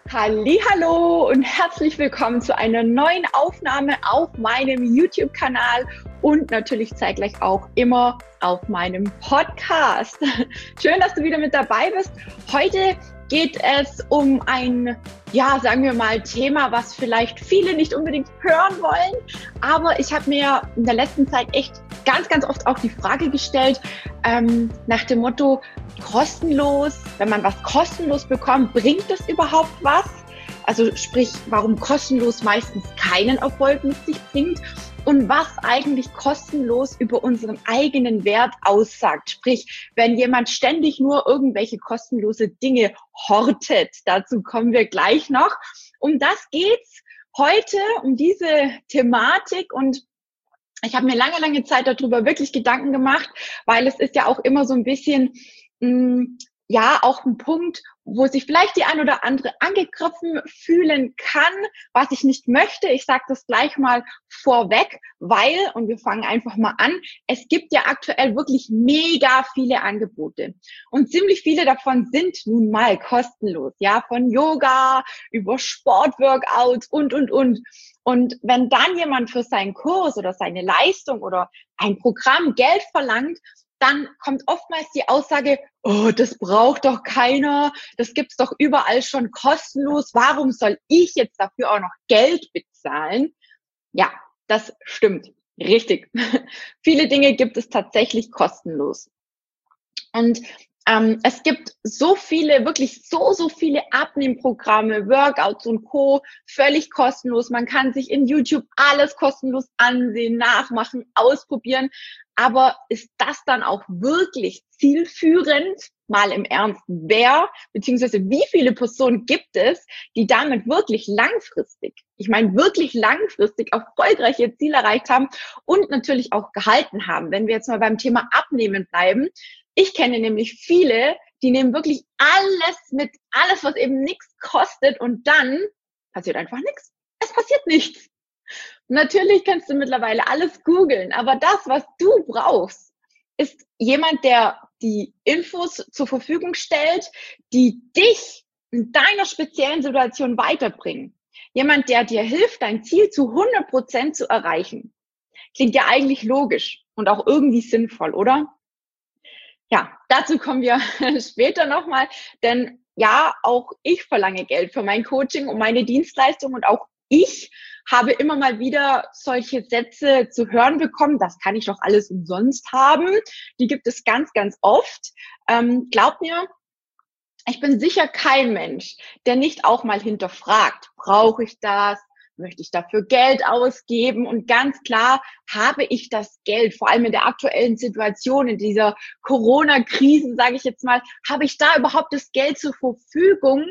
Hallihallo und herzlich willkommen zu einer neuen Aufnahme auf meinem YouTube-Kanal und natürlich zeitgleich auch immer auf meinem Podcast. Schön, dass du wieder mit dabei bist. Heute geht es um ein, sagen wir mal, Thema, was vielleicht viele nicht unbedingt hören wollen, aber ich habe mir in der letzten Zeit echt ganz oft auch die Frage gestellt, nach dem Motto, kostenlos, wenn man was kostenlos bekommt, bringt es überhaupt was? Also sprich, warum kostenlos meistens keinen Erfolg mit sich bringt und was eigentlich kostenlos über unseren eigenen Wert aussagt. Sprich, wenn jemand ständig nur irgendwelche kostenlose Dinge hortet, dazu kommen wir gleich noch. Um das geht's heute, um diese Thematik, und ich habe mir lange Zeit darüber wirklich Gedanken gemacht, weil es ist ja auch immer so ein bisschen, auch ein Punkt, wo sich vielleicht die ein oder andere angegriffen fühlen kann, was ich nicht möchte. Ich sage das gleich mal vorweg, weil, und wir fangen einfach mal an, es gibt ja aktuell wirklich mega viele Angebote. Und ziemlich viele davon sind nun mal kostenlos, ja, von Yoga über Sportworkouts und. Und wenn dann jemand für seinen Kurs oder seine Leistung oder ein Programm Geld verlangt, dann kommt oftmals die Aussage, oh, das braucht doch keiner, das gibt's doch überall schon kostenlos, warum soll ich jetzt dafür auch noch Geld bezahlen? Ja, das stimmt, richtig. Viele Dinge gibt es tatsächlich kostenlos. Und es gibt so viele, wirklich so viele Abnehmprogramme, Workouts und Co. völlig kostenlos. Man kann sich in YouTube alles kostenlos ansehen, nachmachen, ausprobieren. Aber ist das dann auch wirklich zielführend? Mal im Ernst, wer bzw. wie viele Personen gibt es, die damit wirklich langfristig, ich meine wirklich langfristig erfolgreiche Ziele erreicht haben und natürlich auch gehalten haben? Wenn wir jetzt mal beim Thema Abnehmen bleiben, ich kenne nämlich viele, die nehmen wirklich alles mit, alles, was eben nichts kostet, und dann passiert einfach nichts. Es passiert nichts. Natürlich kannst du mittlerweile alles googeln, aber das, was du brauchst, ist jemand, der die Infos zur Verfügung stellt, die dich in deiner speziellen Situation weiterbringen. Jemand, der dir hilft, dein Ziel zu 100% zu erreichen. Klingt ja eigentlich logisch und auch irgendwie sinnvoll, oder? Ja, dazu kommen wir später nochmal, denn ja, auch ich verlange Geld für mein Coaching und meine Dienstleistung, und auch ich habe immer mal wieder solche Sätze zu hören bekommen, das kann ich doch alles umsonst haben. Die gibt es ganz oft. Glaub mir, ich bin sicher kein Mensch, der nicht auch mal hinterfragt, brauche ich das? Möchte ich dafür Geld ausgeben? Und ganz klar, habe ich das Geld, vor allem in der aktuellen Situation, in dieser Corona-Krise, sage ich jetzt mal, habe ich da überhaupt das Geld zur Verfügung?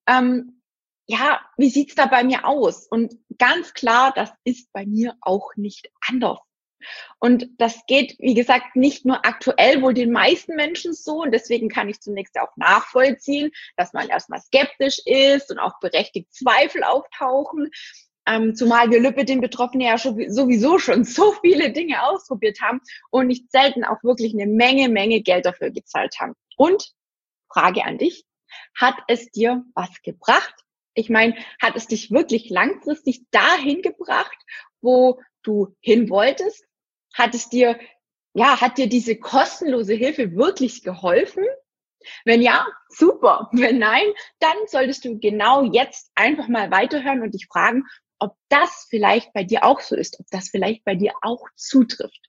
Wie sieht's da bei mir aus? Und ganz klar, das ist bei mir auch nicht anders. Und das geht, wie gesagt, nicht nur aktuell wohl den meisten Menschen so. Und deswegen kann ich zunächst auch nachvollziehen, dass man erstmal skeptisch ist und auch berechtigt Zweifel auftauchen. Zumal wir den Betroffenen ja sowieso schon so viele Dinge ausprobiert haben und nicht selten auch wirklich eine Menge Geld dafür gezahlt haben. Und Frage an dich, hat es dir was gebracht? Ich meine, hat es dich wirklich langfristig dahin gebracht, wo du hin wolltest? Hat dir diese kostenlose Hilfe wirklich geholfen? Wenn ja, super. Wenn nein, dann solltest du genau jetzt einfach mal weiterhören und dich fragen, ob das vielleicht bei dir auch so ist, ob das vielleicht bei dir auch zutrifft.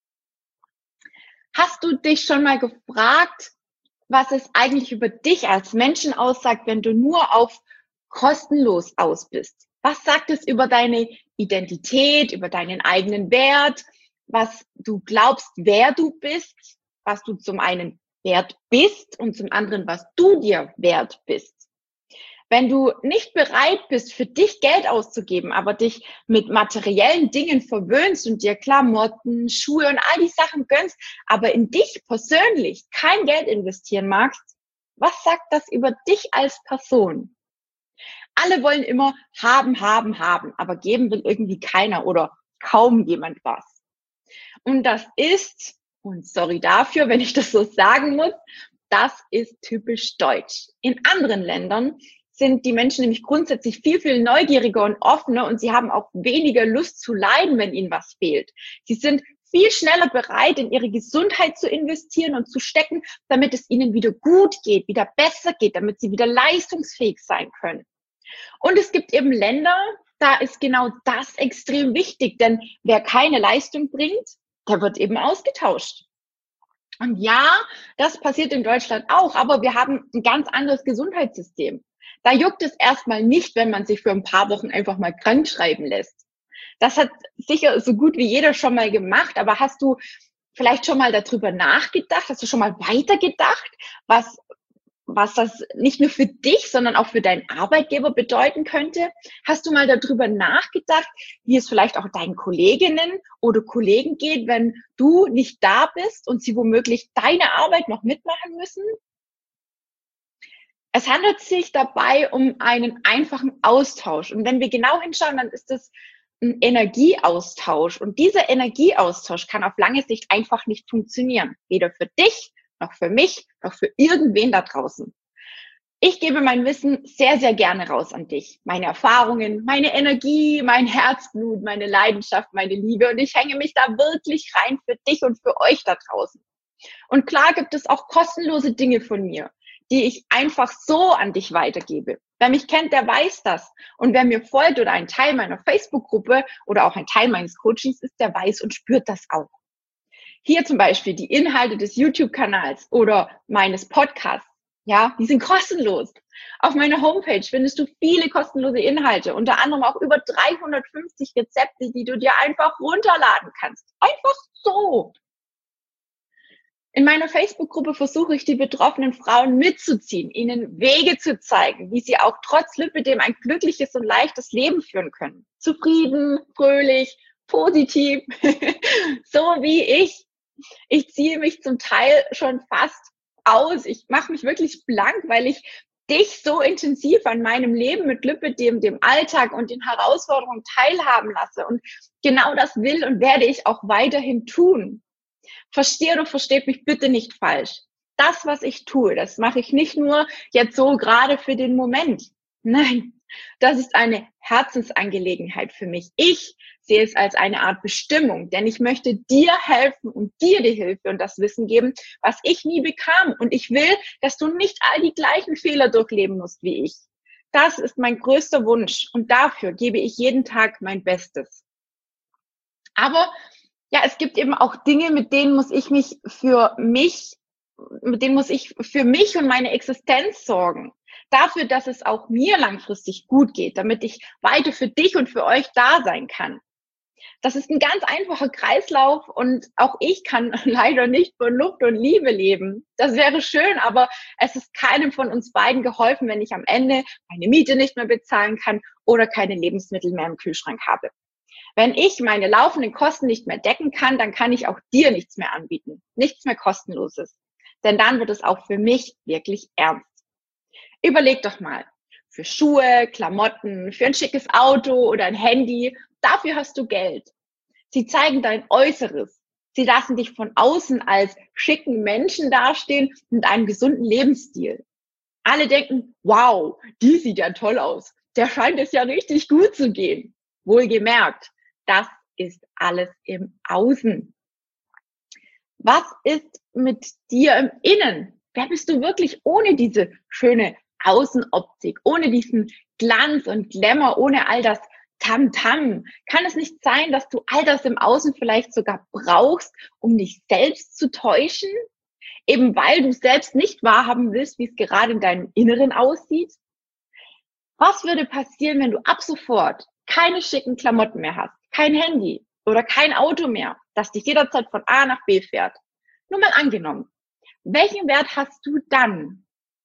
Hast du dich schon mal gefragt, was es eigentlich über dich als Menschen aussagt, wenn du nur auf kostenlos aus bist? Was sagt es über deine Identität, über deinen eigenen Wert, was du glaubst, wer du bist, was du zum einen wert bist und zum anderen, was du dir wert bist? Wenn du nicht bereit bist, für dich Geld auszugeben, aber dich mit materiellen Dingen verwöhnst und dir Klamotten, Schuhe und all die Sachen gönnst, aber in dich persönlich kein Geld investieren magst, was sagt das über dich als Person? Alle wollen immer haben, aber geben will irgendwie keiner oder kaum jemand was. Und das ist, und sorry dafür, wenn ich das so sagen muss, das ist typisch deutsch. In anderen Ländern sind die Menschen nämlich grundsätzlich viel, viel neugieriger und offener und sie haben auch weniger Lust zu leiden, wenn ihnen was fehlt. Sie sind viel schneller bereit, in ihre Gesundheit zu investieren und zu stecken, damit es ihnen wieder gut geht, wieder besser geht, damit sie wieder leistungsfähig sein können. Und es gibt eben Länder, da ist genau das extrem wichtig, denn wer keine Leistung bringt, der wird eben ausgetauscht. Und ja, das passiert in Deutschland auch, aber wir haben ein ganz anderes Gesundheitssystem. Da juckt es erstmal nicht, wenn man sich für ein paar Wochen einfach mal krank schreiben lässt. Das hat sicher so gut wie jeder schon mal gemacht, aber hast du vielleicht schon mal darüber nachgedacht? Hast du schon mal weitergedacht, was das nicht nur für dich, sondern auch für deinen Arbeitgeber bedeuten könnte? Hast du mal darüber nachgedacht, wie es vielleicht auch deinen Kolleginnen oder Kollegen geht, wenn du nicht da bist und sie womöglich deine Arbeit noch mitmachen müssen? Es handelt sich dabei um einen einfachen Austausch. Und wenn wir genau hinschauen, dann ist es ein Energieaustausch. Und dieser Energieaustausch kann auf lange Sicht einfach nicht funktionieren. Weder für dich, noch für mich, noch für irgendwen da draußen. Ich gebe mein Wissen sehr, sehr gerne raus an dich. Meine Erfahrungen, meine Energie, mein Herzblut, meine Leidenschaft, meine Liebe. Und ich hänge mich da wirklich rein für dich und für euch da draußen. Und klar gibt es auch kostenlose Dinge von mir, die ich einfach so an dich weitergebe. Wer mich kennt, der weiß das. Und wer mir folgt oder ein Teil meiner Facebook-Gruppe oder auch ein Teil meines Coachings ist, der weiß und spürt das auch. Hier zum Beispiel die Inhalte des YouTube-Kanals oder meines Podcasts. Ja, die sind kostenlos. Auf meiner Homepage findest du viele kostenlose Inhalte, unter anderem auch über 350 Rezepte, die du dir einfach runterladen kannst. Einfach so. In meiner Facebook-Gruppe versuche ich, die betroffenen Frauen mitzuziehen, ihnen Wege zu zeigen, wie sie auch trotz Lipödem ein glückliches und leichtes Leben führen können. Zufrieden, fröhlich, positiv, so wie ich. Ich ziehe mich zum Teil schon fast aus. Ich mache mich wirklich blank, weil ich dich so intensiv an meinem Leben mit Lipödem, dem Alltag und den Herausforderungen teilhaben lasse. Und genau das will und werde ich auch weiterhin tun. Verstehe oder versteht mich bitte nicht falsch. Das, was ich tue, das mache ich nicht nur jetzt so gerade für den Moment. Nein, das ist eine Herzensangelegenheit für mich. Ich sehe es als eine Art Bestimmung, denn ich möchte dir helfen und dir die Hilfe und das Wissen geben, was ich nie bekam. Und ich will, dass du nicht all die gleichen Fehler durchleben musst wie ich. Das ist mein größter Wunsch und dafür gebe ich jeden Tag mein Bestes. Aber ja, es gibt eben auch Dinge, mit denen muss ich für mich und meine Existenz sorgen. Dafür, dass es auch mir langfristig gut geht, damit ich weiter für dich und für euch da sein kann. Das ist ein ganz einfacher Kreislauf und auch ich kann leider nicht von Luft und Liebe leben. Das wäre schön, aber es ist keinem von uns beiden geholfen, wenn ich am Ende meine Miete nicht mehr bezahlen kann oder keine Lebensmittel mehr im Kühlschrank habe. Wenn ich meine laufenden Kosten nicht mehr decken kann, dann kann ich auch dir nichts mehr anbieten. Nichts mehr Kostenloses. Denn dann wird es auch für mich wirklich ernst. Überleg doch mal. Für Schuhe, Klamotten, für ein schickes Auto oder ein Handy, dafür hast du Geld. Sie zeigen dein Äußeres. Sie lassen dich von außen als schicken Menschen dastehen mit einem gesunden Lebensstil. Alle denken, wow, die sieht ja toll aus. Der scheint es ja richtig gut zu gehen. Wohlgemerkt, das ist alles im Außen. Was ist mit dir im Innen? Wer bist du wirklich ohne diese schöne Außenoptik, ohne diesen Glanz und Glamour, ohne all das Tamtam? Kann es nicht sein, dass du all das im Außen vielleicht sogar brauchst, um dich selbst zu täuschen? Eben weil du selbst nicht wahrhaben willst, wie es gerade in deinem Inneren aussieht? Was würde passieren, wenn du ab sofort keine schicken Klamotten mehr hast, kein Handy oder kein Auto mehr, das dich jederzeit von A nach B fährt? Nur mal angenommen. Welchen Wert hast du dann?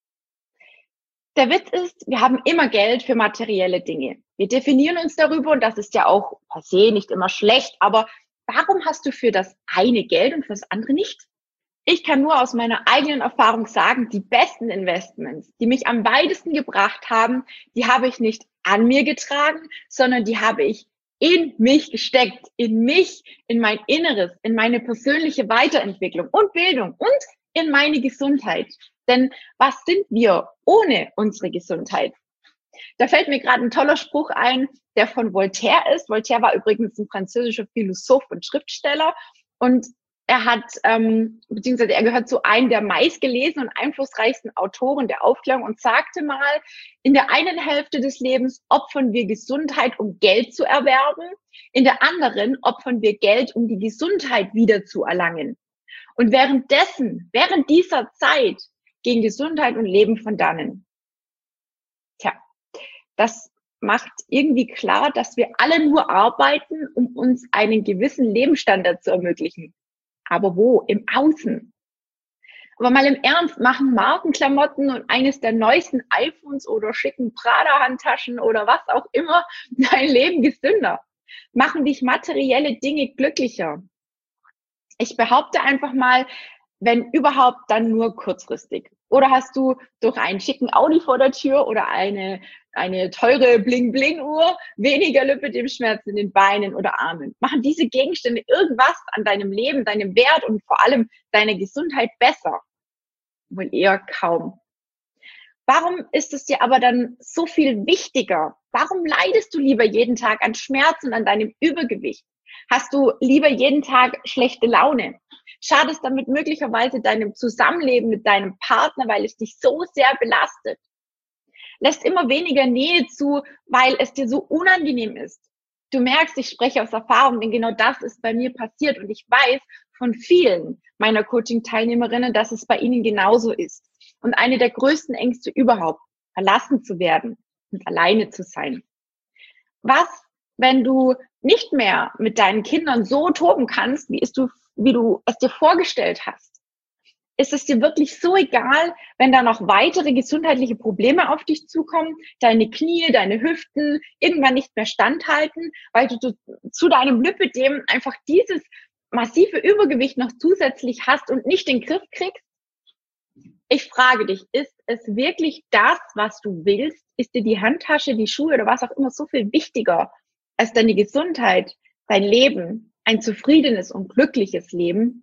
Der Witz ist, wir haben immer Geld für materielle Dinge. Wir definieren uns darüber und das ist ja auch per se nicht immer schlecht, aber warum hast du für das eine Geld und für das andere nicht? Ich kann nur aus meiner eigenen Erfahrung sagen, die besten Investments, die mich am weitesten gebracht haben, die habe ich nicht an mir getragen, sondern die habe ich in mich gesteckt, in mich, in mein Inneres, in meine persönliche Weiterentwicklung und Bildung und in meine Gesundheit. Denn was sind wir ohne unsere Gesundheit? Da fällt mir gerade ein toller Spruch ein, der von Voltaire ist. Voltaire war übrigens ein französischer Philosoph und Schriftsteller und er hat, beziehungsweise er gehört zu einem der meistgelesenen und einflussreichsten Autoren der Aufklärung und sagte mal, in der einen Hälfte des Lebens opfern wir Gesundheit, um Geld zu erwerben, in der anderen opfern wir Geld, um die Gesundheit wieder zu erlangen. Und während dieser Zeit gehen Gesundheit und Leben von dannen. Tja, das macht irgendwie klar, dass wir alle nur arbeiten, um uns einen gewissen Lebensstandard zu ermöglichen. Aber wo? Im Außen. Aber mal im Ernst, machen Markenklamotten und eines der neuesten iPhones oder schicken Prada-Handtaschen oder was auch immer dein Leben gesünder? Machen dich materielle Dinge glücklicher? Ich behaupte einfach mal, wenn überhaupt, dann nur kurzfristig. Oder hast du durch einen schicken Audi vor der Tür oder eine teure Bling-Bling-Uhr weniger Lipödem-Schmerzen in den Beinen oder Armen? Machen diese Gegenstände irgendwas an deinem Leben, deinem Wert und vor allem deiner Gesundheit besser? Wohl eher kaum. Warum ist es dir aber dann so viel wichtiger? Warum leidest du lieber jeden Tag an Schmerzen, an deinem Übergewicht? Hast du lieber jeden Tag schlechte Laune? Schadest damit möglicherweise deinem Zusammenleben mit deinem Partner, weil es dich so sehr belastet? Lässt immer weniger Nähe zu, weil es dir so unangenehm ist. Du merkst, ich spreche aus Erfahrung, denn genau das ist bei mir passiert und ich weiß von vielen meiner Coaching-Teilnehmerinnen, dass es bei ihnen genauso ist. Und eine der größten Ängste überhaupt, verlassen zu werden und alleine zu sein. Was, wenn du nicht mehr mit deinen Kindern so toben kannst, wie du es dir vorgestellt hast? Ist es dir wirklich so egal, wenn da noch weitere gesundheitliche Probleme auf dich zukommen, deine Knie, deine Hüften irgendwann nicht mehr standhalten, weil du zu deinem Lipödem einfach dieses massive Übergewicht noch zusätzlich hast und nicht den Griff kriegst? Ich frage dich, ist es wirklich das, was du willst? Ist dir die Handtasche, die Schuhe oder was auch immer so viel wichtiger als deine Gesundheit, dein Leben, ein zufriedenes und glückliches Leben?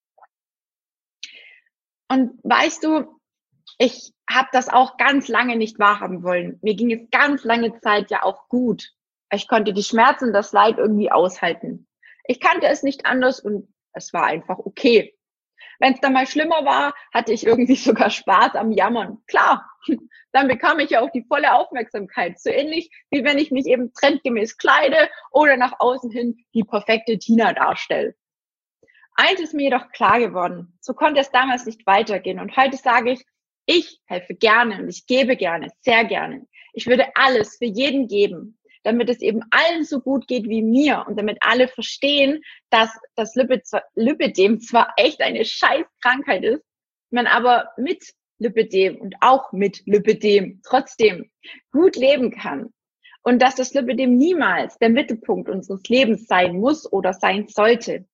Und weißt du, ich habe das auch ganz lange nicht wahrhaben wollen. Mir ging es ganz lange Zeit ja auch gut. Ich konnte die Schmerzen und das Leid irgendwie aushalten. Ich kannte es nicht anders und es war einfach okay. Wenn es dann mal schlimmer war, hatte ich irgendwie sogar Spaß am Jammern. Klar, dann bekam ich ja auch die volle Aufmerksamkeit. So ähnlich wie wenn ich mich eben trendgemäß kleide oder nach außen hin die perfekte Tina darstelle. Eins ist mir jedoch klar geworden, so konnte es damals nicht weitergehen. Und heute sage ich helfe gerne und ich gebe gerne, sehr gerne. Ich würde alles für jeden geben, damit es eben allen so gut geht wie mir und damit alle verstehen, dass das Lipödem zwar echt eine Scheißkrankheit ist, man aber mit Lipödem und auch mit Lipödem trotzdem gut leben kann. Und dass das Lipödem niemals der Mittelpunkt unseres Lebens sein muss oder sein sollte.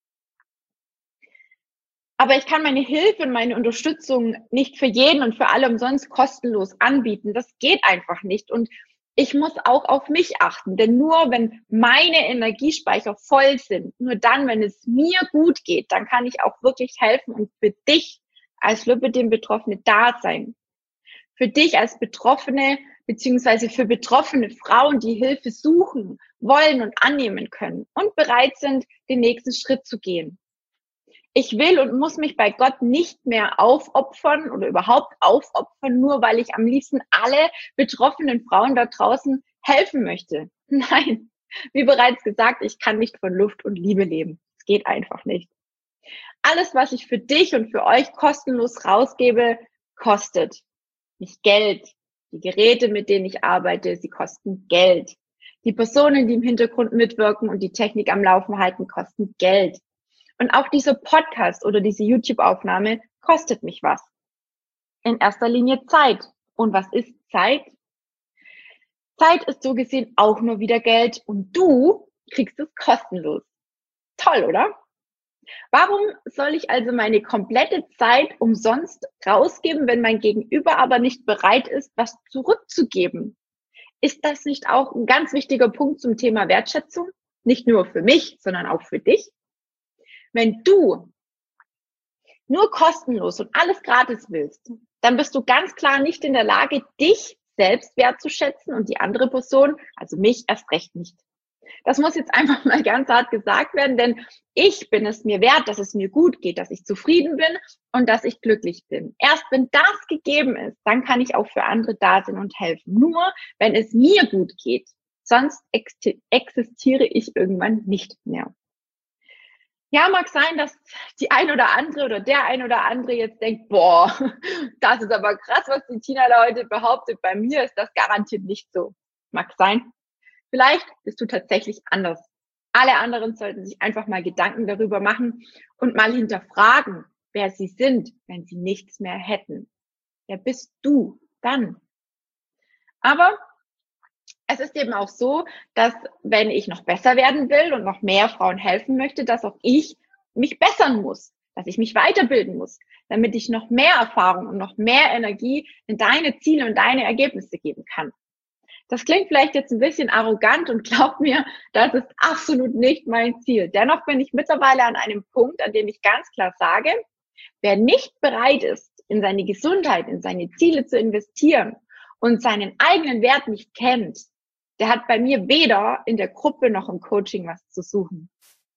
Aber ich kann meine Hilfe und meine Unterstützung nicht für jeden und für alle umsonst kostenlos anbieten. Das geht einfach nicht. Und ich muss auch auf mich achten. Denn nur wenn meine Energiespeicher voll sind, nur dann, wenn es mir gut geht, dann kann ich auch wirklich helfen und für dich als Lipödem-Betroffene da sein. Für dich als Betroffene, beziehungsweise für betroffene Frauen, die Hilfe suchen, wollen und annehmen können und bereit sind, den nächsten Schritt zu gehen. Ich will und muss mich bei Gott nicht mehr aufopfern oder überhaupt aufopfern, nur weil ich am liebsten alle betroffenen Frauen da draußen helfen möchte. Nein, wie bereits gesagt, ich kann nicht von Luft und Liebe leben. Es geht einfach nicht. Alles, was ich für dich und für euch kostenlos rausgebe, kostet nicht Geld. Die Geräte, mit denen ich arbeite, sie kosten Geld. Die Personen, die im Hintergrund mitwirken und die Technik am Laufen halten, kosten Geld. Und auch dieser Podcast oder diese YouTube-Aufnahme kostet mich was. In erster Linie Zeit. Und was ist Zeit? Zeit ist so gesehen auch nur wieder Geld und du kriegst es kostenlos. Toll, oder? Warum soll ich also meine komplette Zeit umsonst rausgeben, wenn mein Gegenüber aber nicht bereit ist, was zurückzugeben? Ist das nicht auch ein ganz wichtiger Punkt zum Thema Wertschätzung? Nicht nur für mich, sondern auch für dich? Wenn du nur kostenlos und alles gratis willst, dann bist du ganz klar nicht in der Lage, dich selbst wertzuschätzen und die andere Person, also mich, erst recht nicht. Das muss jetzt einfach mal ganz hart gesagt werden, denn ich bin es mir wert, dass es mir gut geht, dass ich zufrieden bin und dass ich glücklich bin. Erst wenn das gegeben ist, dann kann ich auch für andere da sein und helfen. Nur wenn es mir gut geht, sonst existiere ich irgendwann nicht mehr. Ja, mag sein, dass die ein oder andere oder der ein oder andere jetzt denkt, boah, das ist aber krass, was die Tina da heute behauptet. Bei mir ist das garantiert nicht so. Mag sein. Vielleicht bist du tatsächlich anders. Alle anderen sollten sich einfach mal Gedanken darüber machen und mal hinterfragen, wer sie sind, wenn sie nichts mehr hätten. Wer bist du dann? Aber es ist eben auch so, dass wenn ich noch besser werden will und noch mehr Frauen helfen möchte, dass auch ich mich bessern muss, dass ich mich weiterbilden muss, damit ich noch mehr Erfahrung und noch mehr Energie in deine Ziele und deine Ergebnisse geben kann. Das klingt vielleicht jetzt ein bisschen arrogant und glaub mir, das ist absolut nicht mein Ziel. Dennoch bin ich mittlerweile an einem Punkt, an dem ich ganz klar sage, wer nicht bereit ist, in seine Gesundheit, in seine Ziele zu investieren und seinen eigenen Wert nicht kennt, der hat bei mir weder in der Gruppe noch im Coaching was zu suchen.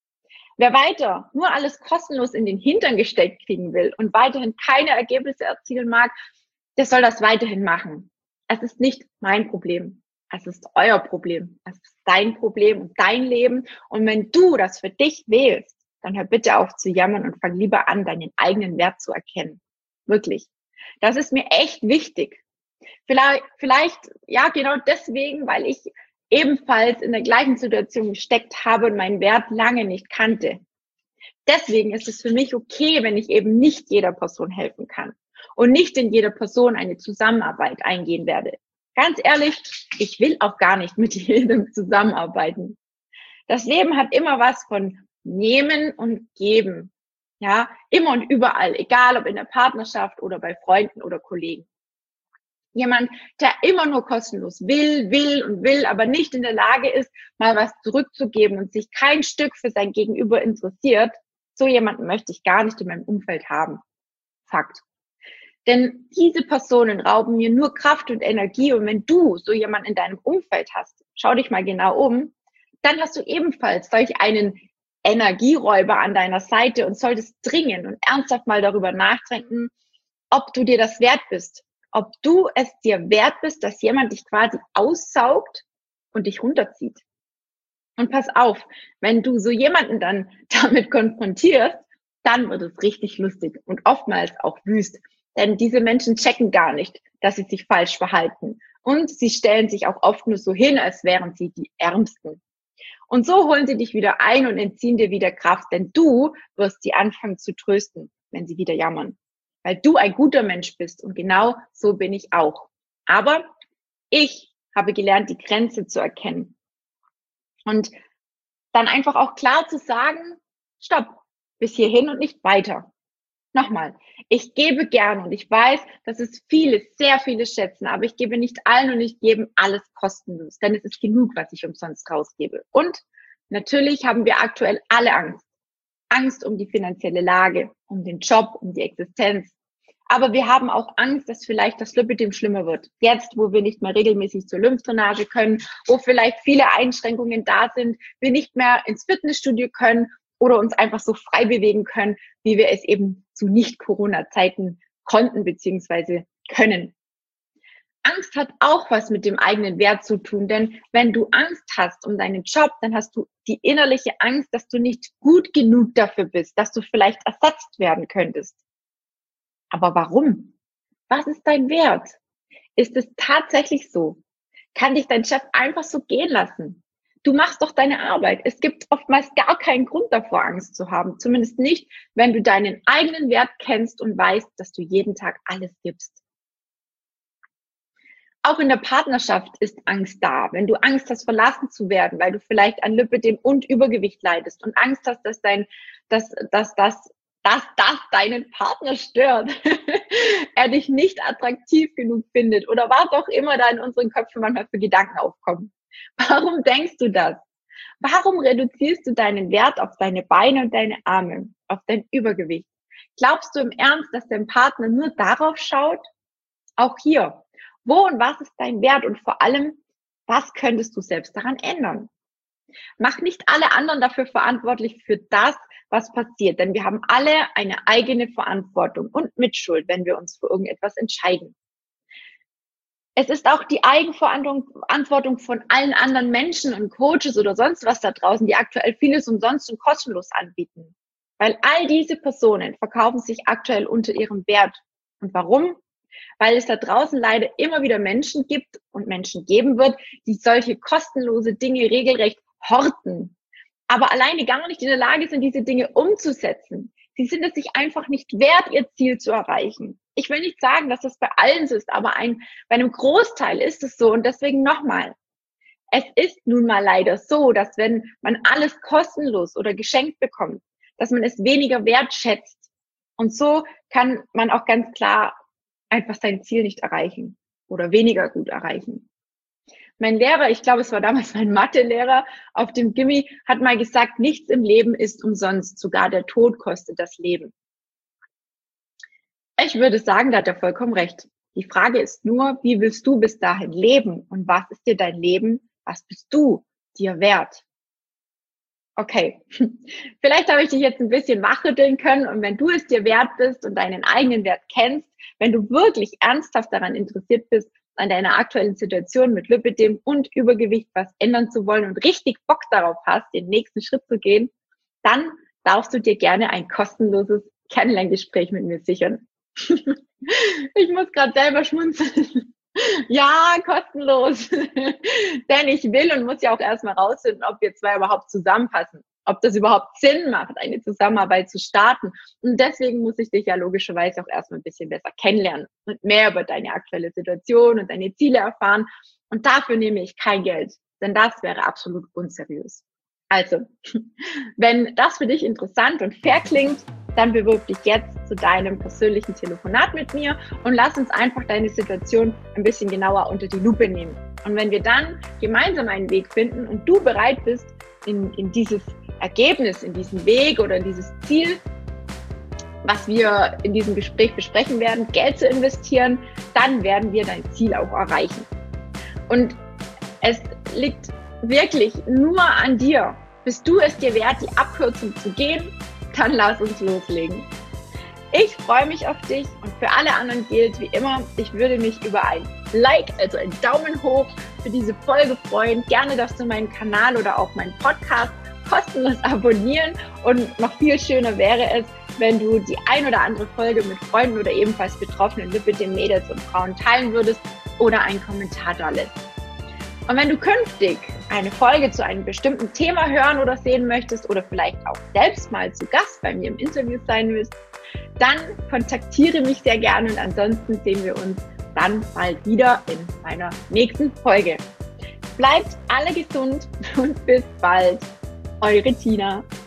Wer weiter nur alles kostenlos in den Hintern gesteckt kriegen will und weiterhin keine Ergebnisse erzielen mag, der soll das weiterhin machen. Es ist nicht mein Problem. Es ist euer Problem. Es ist dein Problem und dein Leben. Und wenn du das für dich wählst, dann hör bitte auf zu jammern und fang lieber an, deinen eigenen Wert zu erkennen. Wirklich. Das ist mir echt wichtig. Vielleicht, ja, genau deswegen, weil ich ebenfalls in der gleichen Situation gesteckt habe und meinen Wert lange nicht kannte. Deswegen ist es für mich okay, wenn ich eben nicht jeder Person helfen kann und nicht in jeder Person eine Zusammenarbeit eingehen werde. Ganz ehrlich, ich will auch gar nicht mit jedem zusammenarbeiten. Das Leben hat immer was von Nehmen und Geben. Ja, immer und überall, egal ob in der Partnerschaft oder bei Freunden oder Kollegen. Jemand, der immer nur kostenlos will, aber nicht in der Lage ist, mal was zurückzugeben und sich kein Stück für sein Gegenüber interessiert, so jemanden möchte ich gar nicht in meinem Umfeld haben. Fakt. Denn diese Personen rauben mir nur Kraft und Energie. Und wenn du so jemanden in deinem Umfeld hast, schau dich mal genau um, dann hast du ebenfalls solch einen Energieräuber an deiner Seite und solltest dringend und ernsthaft mal darüber nachdenken, ob du dir das wert bist. Ob du es dir wert bist, dass jemand dich quasi aussaugt und dich runterzieht. Und pass auf, wenn du so jemanden dann damit konfrontierst, dann wird es richtig lustig und oftmals auch wüst. Denn diese Menschen checken gar nicht, dass sie sich falsch verhalten. Und sie stellen sich auch oft nur so hin, als wären sie die Ärmsten. Und so holen sie dich wieder ein und entziehen dir wieder Kraft, denn du wirst sie anfangen zu trösten, wenn sie wieder jammern. Weil du ein guter Mensch bist und genau so bin ich auch. Aber ich habe gelernt, die Grenze zu erkennen. Und dann einfach auch klar zu sagen, stopp, bis hierhin und nicht weiter. Nochmal, ich gebe gern und ich weiß, dass es viele, sehr viele schätzen, aber ich gebe nicht allen und ich gebe alles kostenlos, denn es ist genug, was ich umsonst rausgebe. Und natürlich haben wir aktuell alle Angst. Angst um die finanzielle Lage, um den Job, um die Existenz. Aber wir haben auch Angst, dass vielleicht das Lipidem schlimmer wird. Jetzt, wo wir nicht mehr regelmäßig zur Lymphdrainage können, wo vielleicht viele Einschränkungen da sind, wir nicht mehr ins Fitnessstudio können oder uns einfach so frei bewegen können, wie wir es eben zu Nicht-Corona-Zeiten konnten bzw. können. Angst hat auch was mit dem eigenen Wert zu tun, denn wenn du Angst hast um deinen Job, dann hast du die innerliche Angst, dass du nicht gut genug dafür bist, dass du vielleicht ersetzt werden könntest. Aber warum? Was ist dein Wert? Ist es tatsächlich so? Kann dich dein Chef einfach so gehen lassen? Du machst doch deine Arbeit. Es gibt oftmals gar keinen Grund davor, Angst zu haben. Zumindest nicht, wenn du deinen eigenen Wert kennst und weißt, dass du jeden Tag alles gibst. Auch in der Partnerschaft ist Angst da. Wenn du Angst hast, verlassen zu werden, weil du vielleicht an Lipidem und Übergewicht leidest und Angst hast, dass das deinen Partner stört, er dich nicht attraktiv genug findet oder was auch immer da in unseren Köpfen manchmal für Gedanken aufkommen. Warum denkst du das? Warum reduzierst du deinen Wert auf deine Beine und deine Arme, auf dein Übergewicht? Glaubst du im Ernst, dass dein Partner nur darauf schaut? Auch hier. Wo und was ist dein Wert und vor allem, was könntest du selbst daran ändern? Mach nicht alle anderen dafür verantwortlich für das, was passiert, denn wir haben alle eine eigene Verantwortung und Mitschuld, wenn wir uns für irgendetwas entscheiden. Es ist auch die Eigenverantwortung von allen anderen Menschen und Coaches oder sonst was da draußen, die aktuell vieles umsonst und kostenlos anbieten. Weil all diese Personen verkaufen sich aktuell unter ihrem Wert. Und warum? Weil es da draußen leider immer wieder Menschen gibt und Menschen geben wird, die solche kostenlose Dinge regelrecht horten, aber alleine gar nicht in der Lage sind, diese Dinge umzusetzen. Sie sind es sich einfach nicht wert, ihr Ziel zu erreichen. Ich will nicht sagen, dass das bei allen so ist, aber bei einem Großteil ist es so. Und deswegen nochmal, es ist nun mal leider so, dass wenn man alles kostenlos oder geschenkt bekommt, dass man es weniger wertschätzt. Und so kann man auch ganz klar einfach sein Ziel nicht erreichen oder weniger gut erreichen. Mein Lehrer, ich glaube, es war damals mein Mathelehrer auf dem Gimmi, hat mal gesagt, nichts im Leben ist umsonst, sogar der Tod kostet das Leben. Ich würde sagen, da hat er vollkommen recht. Die Frage ist nur, wie willst du bis dahin leben und was ist dir dein Leben, was bist du dir wert? Okay, vielleicht habe ich dich jetzt ein bisschen wachrütteln können und wenn du es dir wert bist und deinen eigenen Wert kennst, wenn du wirklich ernsthaft daran interessiert bist, an deiner aktuellen Situation mit Lipödem und Übergewicht was ändern zu wollen und richtig Bock darauf hast, den nächsten Schritt zu gehen, dann darfst du dir gerne ein kostenloses Kennenlerngespräch mit mir sichern. Ich muss gerade selber schmunzeln. Ja, kostenlos. Denn ich will und muss ja auch erstmal rausfinden, ob wir zwei überhaupt zusammenpassen, ob das überhaupt Sinn macht, eine Zusammenarbeit zu starten. Und deswegen muss ich dich ja logischerweise auch erstmal ein bisschen besser kennenlernen und mehr über deine aktuelle Situation und deine Ziele erfahren. Und dafür nehme ich kein Geld, denn das wäre absolut unseriös. Also, wenn das für dich interessant und fair klingt, dann bewirb dich jetzt zu deinem persönlichen Telefonat mit mir und lass uns einfach deine Situation ein bisschen genauer unter die Lupe nehmen. Und wenn wir dann gemeinsam einen Weg finden und du bereit bist, in dieses Ergebnis, in diesen Weg oder in dieses Ziel, was wir in diesem Gespräch besprechen werden, Geld zu investieren, dann werden wir dein Ziel auch erreichen. Und es liegt wirklich nur an dir. Bist du es dir wert, die Abkürzung zu gehen? Dann lass uns loslegen. Ich freue mich auf dich und für alle anderen gilt wie immer, ich würde mich über ein Like, also einen Daumen hoch für diese Folge freuen. Gerne darfst du meinen Kanal oder auch meinen Podcast kostenlos abonnieren und noch viel schöner wäre es, wenn du die ein oder andere Folge mit Freunden oder ebenfalls betroffenen Lipödem-Mädels und Frauen teilen würdest oder einen Kommentar da lässt. Und wenn du künftig eine Folge zu einem bestimmten Thema hören oder sehen möchtest oder vielleicht auch selbst mal zu Gast bei mir im Interview sein willst, dann kontaktiere mich sehr gerne und ansonsten sehen wir uns dann bald wieder in meiner nächsten Folge. Bleibt alle gesund und bis bald. Eure Tina.